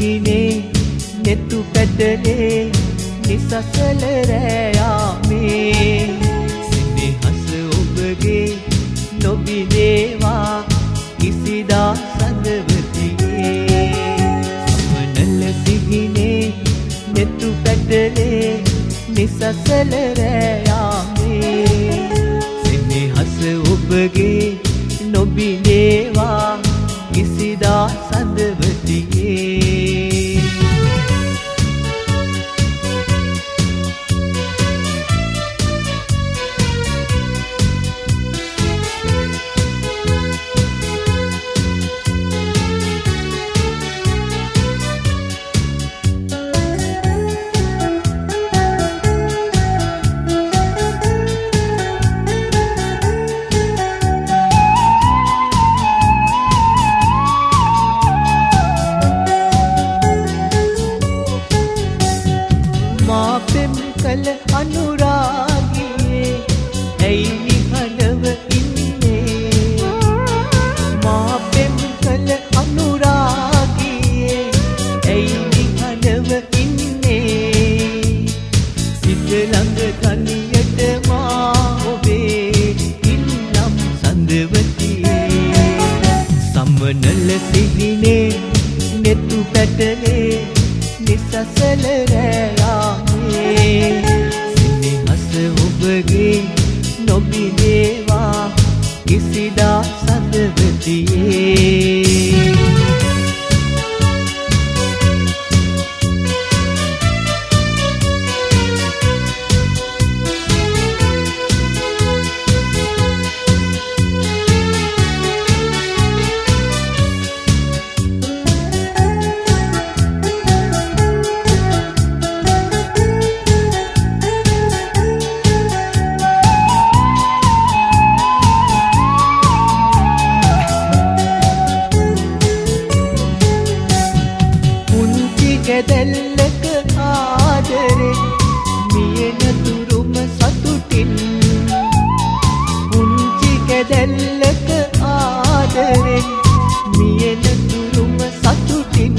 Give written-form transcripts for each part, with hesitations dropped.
සිහිනේ නෙතු පැටලේ නිසසල රෑයාමේ සිනහස ඔබගේ නොබිනේවා කිසිදා සඳවතියේ සමනල සිහිනේ නෙතු පැටලේ නිසසල රෑයාමේ සිනහස ඔබගේ නොබිනේවා කිසිදා සඳවතියේ කල අනුරාගියේ ඇයි නිහඬව ඉන්නේ මා පෙම් කල අනුරාගියේ ඇයි නිහඬව ඉන්නේ සිත ළඟ තනියට මා ඔබේ ඉන්නම් සඳවතියේ සම්මනල සිහිනේ නෙතු පැටලේ නිසසල රෑයාමේ සිනහස ඔබගේ නොබිනේවා කිසිදා සඳවතියේ ගැදැල්ලක ආදරෙන් මියෙන තුරුම සතුටින් පුංචි ගැදැල්ලක ආදරෙන් මියෙන තුරුම සතුටින්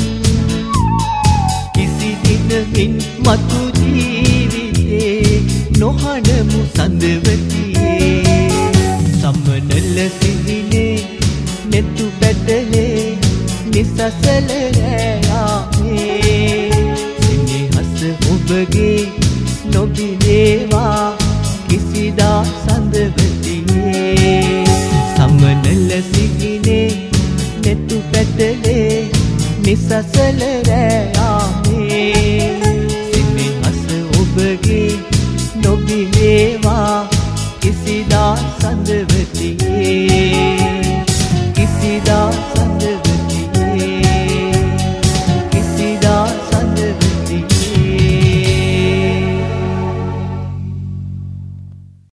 කිසි දිනකින් මතු ජීවිතේ නොහඬමු සඳවතියේ සම්මනල සිහිනේ නෙතු පැටලේ නිසසල රෑයාමේ සිනහස ඔබගේ නොබිනේවා කිසිදා සඳවතියේ සමනල සිහිනේ නෙතු පැටලේ නිසසල රෑයාමේ සිනහස ඔබගේ නොබිනේවා කිසිදා සඳවතියේ කිසිදා සඳවතියේ